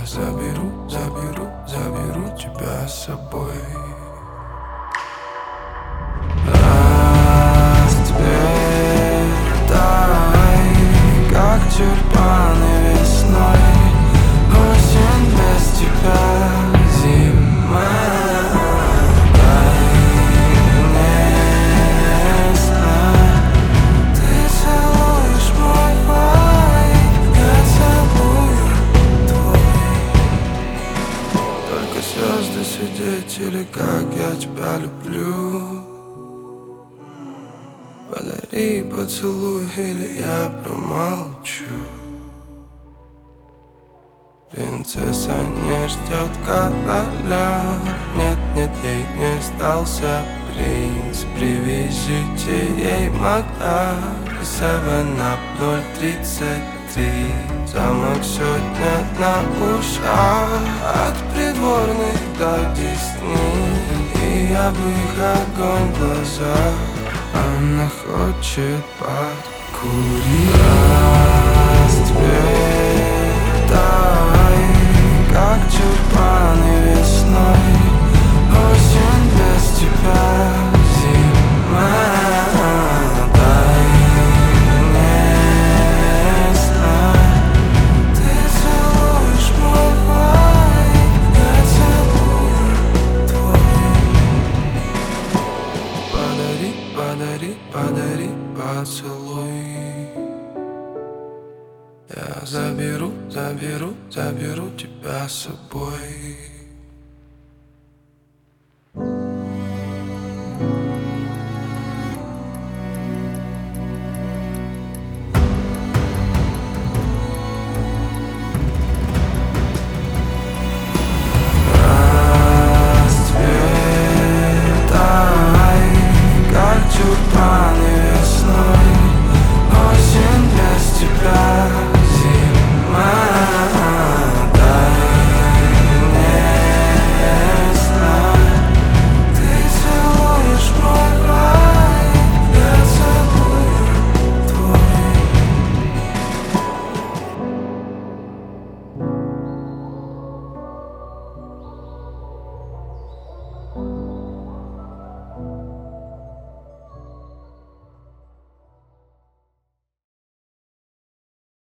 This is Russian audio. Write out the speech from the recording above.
Я заберу, заберу, заберу тебя с собой. Расцветай, как тюльпаны весной. Осень без тебя, зима. Дай мне знать, ты целуешь мой вайб, я целую твой. Только звезды свидетели, как я тебя люблю. Подари поцелуй, или я промолчу. Принцесса не ждет короля. Нет, нет, ей не сдался принц. Привезите ей Макдак 7-033. Замок сегодня на ушах, от придворных до Десны. И я бы их огонь в глазах. Она хочет подкурить. Расцветай, как тюльпаны весной. Осень без тебя, зима. Дай мне знать, ты целуешь мой вайб, я целую твой. Подари, подари, подари поцелуй. Я заберу, заберу, заберу тебя с собой.